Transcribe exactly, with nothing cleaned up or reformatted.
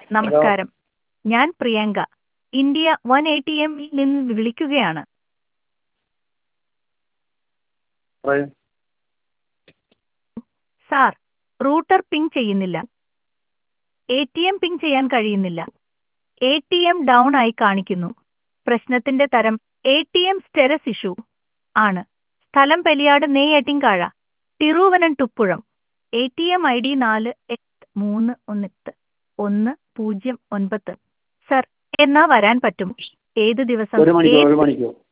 Hello. നമസ്കാരം. ഞാൻ Priyanka. India one A T എമ്മിൽ നിന്ന് വിളിക്കുകയാണ്. പറയൂ. സാർ, റൂട്ടർ പിങ് ചെയ്യുന്നില്ല. എ ടി എം പിങ് ചെയ്യാൻ കഴിയുന്നില്ല. എ ടി എം ഡൗൺ ആയി കാണിക്കുന്നു. പ്രശ്നത്തിന്റെ തരം A T M status issue ആണ്. സ്ഥലം Periyad Neyyattinkara, Thiruvananthapuram. A T M I D നാല് എട്ട് മൂന്ന് ഒന്ന് എട്ട് ഒന്ന് പൂജ്യം ഒൻപത്. സർ, എന്നാ വരാൻ പറ്റും? ഏത് ദിവസം? ഒരു മണിക്കൂർ ഏത് ഒരു മണിക്കൂർ